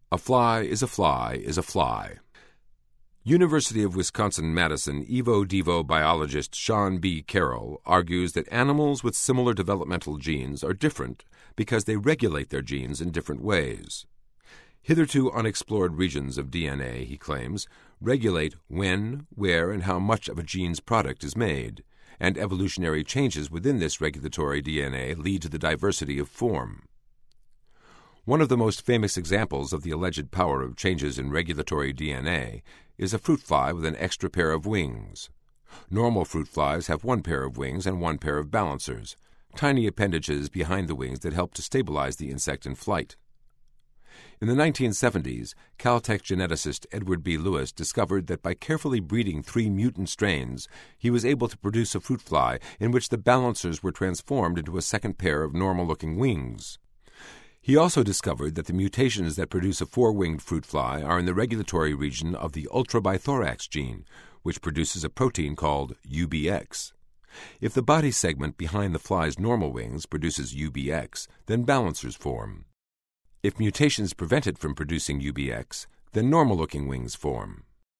A fly is a fly is a fly. University of Wisconsin-Madison Evo-Devo biologist Sean B. Carroll argues that animals with similar developmental genes are different because they regulate their genes in different ways. Hitherto unexplored regions of DNA, he claims, regulate when, where, and how much of a gene's product is made, and evolutionary changes within this regulatory DNA lead to the diversity of form. One of the most famous examples of the alleged power of changes in regulatory DNA is a fruit fly with an extra pair of wings. Normal fruit flies have one pair of wings and one pair of balancers, tiny appendages behind the wings that help to stabilize the insect in flight. In the 1970s, Caltech geneticist Edward B. Lewis discovered that by carefully breeding 3 mutant strains, he was able to produce a fruit fly in which the balancers were transformed into a second pair of normal-looking wings. He also discovered that the mutations that produce a 4-winged fruit fly are in the regulatory region of the ultrabithorax gene, which produces a protein called UBX. If the body segment behind the fly's normal wings produces UBX, then balancers form. If mutations prevent it from producing UBX, then normal-looking wings form.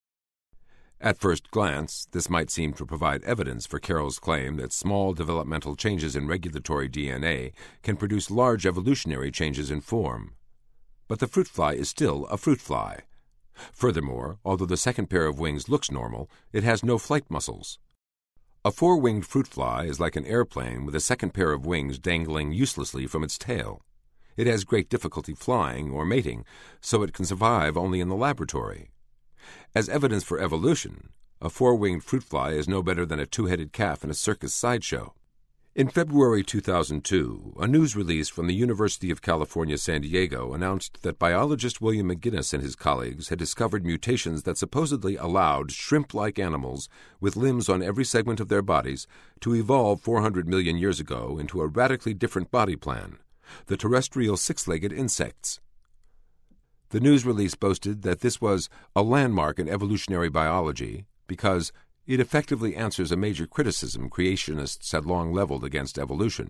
At first glance, this might seem to provide evidence for Carroll's claim that small developmental changes in regulatory DNA can produce large evolutionary changes in form. But the fruit fly is still a fruit fly. Furthermore, although the second pair of wings looks normal, it has no flight muscles. A 4-winged fruit fly is like an airplane with a second pair of wings dangling uselessly from its tail. It has great difficulty flying or mating, so it can survive only in the laboratory. As evidence for evolution, a 4-winged fruit fly is no better than a 2-headed calf in a circus sideshow. In February 2002, a news release from the University of California, San Diego announced that biologist William McGinnis and his colleagues had discovered mutations that supposedly allowed shrimp-like animals with limbs on every segment of their bodies to evolve 400 million years ago into a radically different body plan, the terrestrial 6-legged insects. The news release boasted that this was a landmark in evolutionary biology because it effectively answers a major criticism creationists had long leveled against evolution.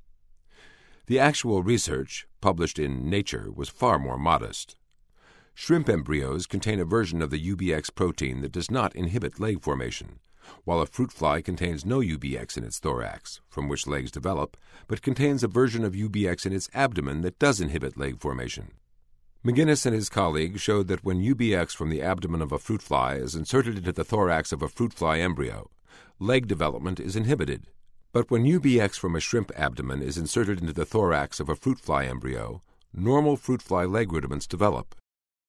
The actual research, published in Nature, was far more modest. Shrimp embryos contain a version of the UBX protein that does not inhibit leg formation, while a fruit fly contains no UBX in its thorax, from which legs develop, but contains a version of UBX in its abdomen that does inhibit leg formation. McGinnis and his colleagues showed that when UBX from the abdomen of a fruit fly is inserted into the thorax of a fruit fly embryo, leg development is inhibited. But when UBX from a shrimp abdomen is inserted into the thorax of a fruit fly embryo, normal fruit fly leg rudiments develop.